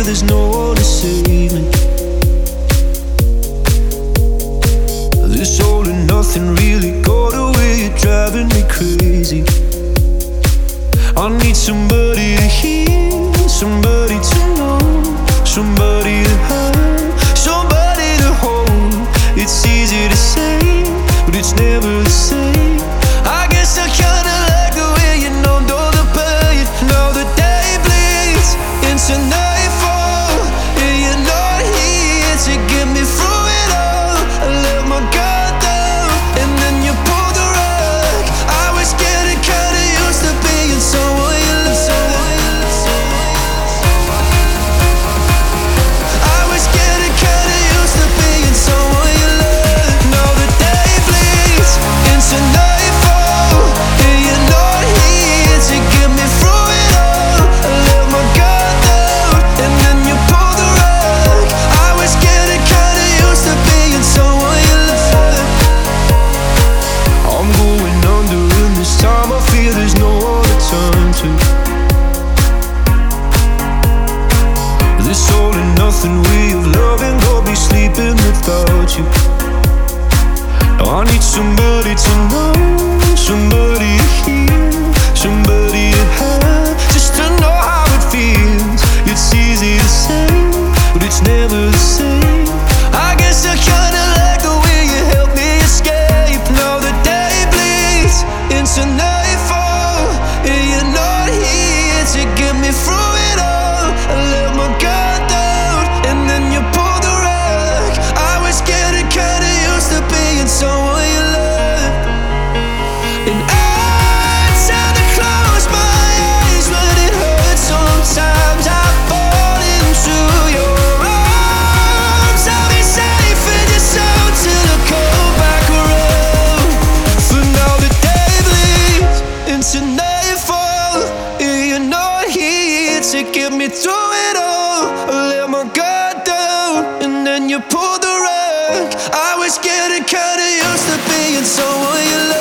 there's no one to save me. This all and nothing really got away, you're driving me crazy. I need somebody to hear, somebody to know, somebody to have, somebody to hold. It's easy to say, but it's never the same. I guess I kinda like the way you numbed all the pain. Now the day bleeds into nightfall, and you're not here to get me through it all. I let my guard down, and then you pulled the rug. I was getting kinda used to being someone you love. I was getting kinda used to being someone you love. Now the day bleeds into nightfall, and you're not here to get me through it all. I let my guard down, and then you pulled the rug. I was getting kinda used to being someone you love. I'm going under, and this time I feel there's no one to turn to. This all and nothing way of loving got me sleeping without you. Now I need somebody to know, somebody to hear, somebody to have, just to know how it feels. It's easy to say, but it's never the same. I guess I kinda like the way you help me escape. Now the day bleeds into nightfall, and you're not here to get me through it all. I let my guard down, and then you pulled the rug. I was getting kinda used to being someone you love. And I tend to close my eyes when it hurts. Sometimes I fall into your arms. I'll be safe in your soul till I come back around. For now the day bleeds into nightfall, and you're not here to get me through it all. I let my guard down, and then you pulled the rug. I was getting kinda used to being someone you love.